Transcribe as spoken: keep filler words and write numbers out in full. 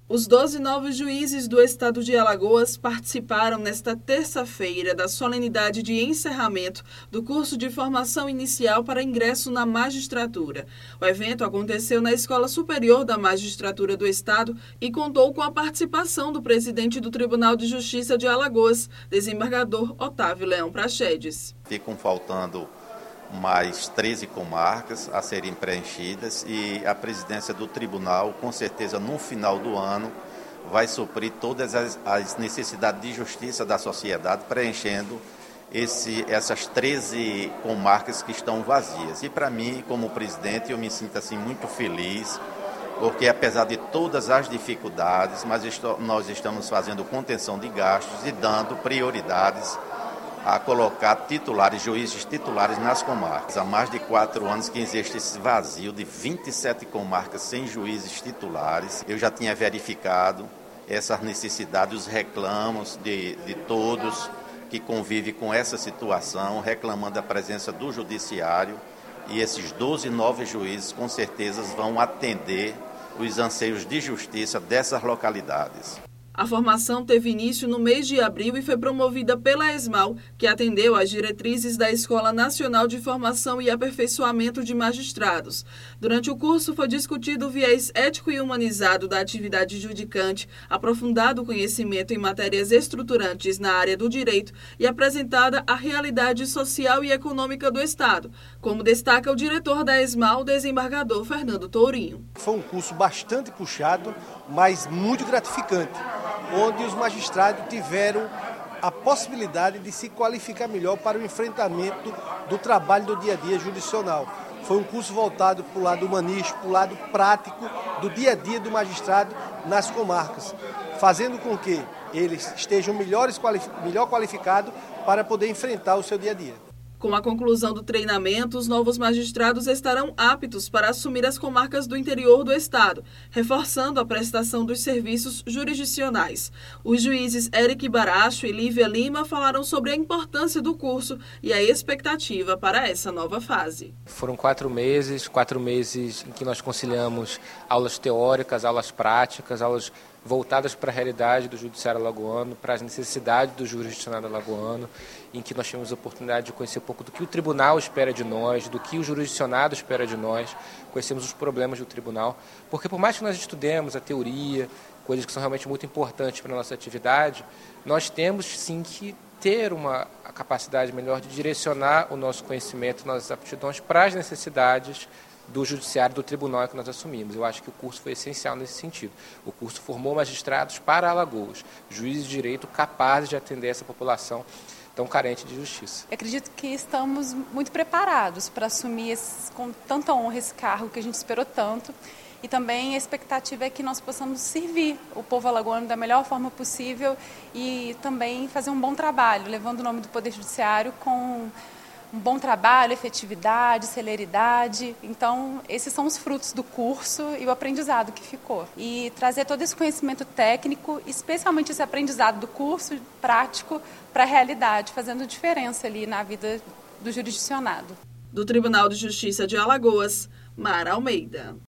Os doze novos juízes do estado de Alagoas participaram nesta terça-feira da solenidade de encerramento do curso de formação inicial para ingresso na magistratura. O evento aconteceu na Escola Superior da Magistratura do Estado e contou com a participação do presidente do Tribunal de Justiça de Alagoas, desembargador Otávio Leão Praxedes. Ficam faltando mais treze comarcas a serem preenchidas e a presidência do tribunal, com certeza, no final do ano, vai suprir todas as, as necessidades de justiça da sociedade, preenchendo esse, essas treze comarcas que estão vazias. E para mim, como presidente, eu me sinto assim muito feliz, porque apesar de todas as dificuldades, mas estou, nós estamos fazendo contenção de gastos e dando prioridades a colocar titulares, juízes titulares nas comarcas. Há mais de quatro anos que existe esse vazio de vinte e sete comarcas sem juízes titulares. Eu já tinha verificado essas necessidades, os reclamos de, de todos que convivem com essa situação, reclamando a presença do judiciário, e esses doze novos juízes com certeza vão atender os anseios de justiça dessas localidades. A formação teve início no mês de abril e foi promovida pela ESMAL, que atendeu às diretrizes da Escola Nacional de Formação e Aperfeiçoamento de Magistrados. Durante o curso foi discutido o viés ético e humanizado da atividade judicante, aprofundado o conhecimento em matérias estruturantes na área do direito e apresentada a realidade social e econômica do Estado, como destaca o diretor da ESMAL, desembargador Fernando Tourinho. Foi um curso bastante puxado, mas muito gratificante, onde os magistrados tiveram a possibilidade de se qualificar melhor para o enfrentamento do trabalho do dia a dia jurisdicional. Foi um curso voltado para o lado humanístico, para o lado prático do dia a dia do magistrado nas comarcas, fazendo com que eles estejam melhores, melhor qualificados para poder enfrentar o seu dia a dia. Com a conclusão do treinamento, os novos magistrados estarão aptos para assumir as comarcas do interior do Estado, reforçando a prestação dos serviços jurisdicionais. Os juízes Eric Baracho e Lívia Lima falaram sobre a importância do curso e a expectativa para essa nova fase. Foram quatro meses, quatro meses em que nós conciliamos aulas teóricas, aulas práticas, aulas voltadas para a realidade do judiciário alagoano, para as necessidades do jurisdicionado alagoano, em que nós tivemos a oportunidade de conhecer um pouco do que o tribunal espera de nós, do que o jurisdicionado espera de nós, conhecemos os problemas do tribunal, porque por mais que nós estudemos a teoria, coisas que são realmente muito importantes para a nossa atividade, nós temos sim que ter uma capacidade melhor de direcionar o nosso conhecimento, nossas aptidões para as necessidades do judiciário, do tribunal que nós assumimos. Eu acho que o curso foi essencial nesse sentido. O curso formou magistrados para Alagoas, juízes de direito capazes de atender essa população tão carente de justiça. Eu acredito que estamos muito preparados para assumir esse, com tanta honra esse cargo que a gente esperou tanto. E também a expectativa é que nós possamos servir o povo alagoano da melhor forma possível e também fazer um bom trabalho, levando o nome do Poder Judiciário com um bom trabalho, efetividade, celeridade. Então, esses são os frutos do curso e o aprendizado que ficou. E trazer todo esse conhecimento técnico, especialmente esse aprendizado do curso prático, para a realidade, fazendo diferença ali na vida do jurisdicionado. Do Tribunal de Justiça de Alagoas, Mara Almeida.